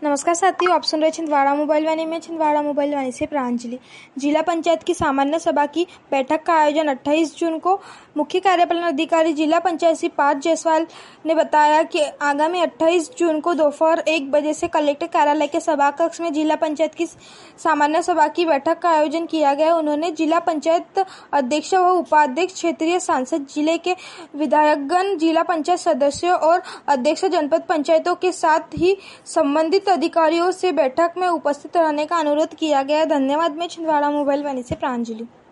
नमस्कार साथियों, आप सुन रहे छिंदवाड़ा मोबाइल वाणी में। छिंदवाड़ा मोबाइल वाणी से प्रांजलि। जिला पंचायत की सामान्य सभा की बैठक का आयोजन 28 जून को मुख्य कार्यपालन अधिकारी जिला पंचायत श्री पार्थ जायसवाल ने बताया कि आगामी 28 जून को दोपहर 1 बजे से कलेक्टर कार्यालय के सभा कक्ष में जिला पंचायत की सामान्य सभा की बैठक का आयोजन किया गया। उन्होंने जिला पंचायत अध्यक्ष व उपाध्यक्ष, क्षेत्रीय सांसद, जिले के विधायकगण, जिला पंचायत सदस्यों और अध्यक्ष जनपद पंचायतों के साथ ही संबंधित अधिकारियों से बैठक में उपस्थित रहने का अनुरोध किया गया। धन्यवाद। मैं छिंदवाड़ा मोबाइल वाणी से प्रांजलि।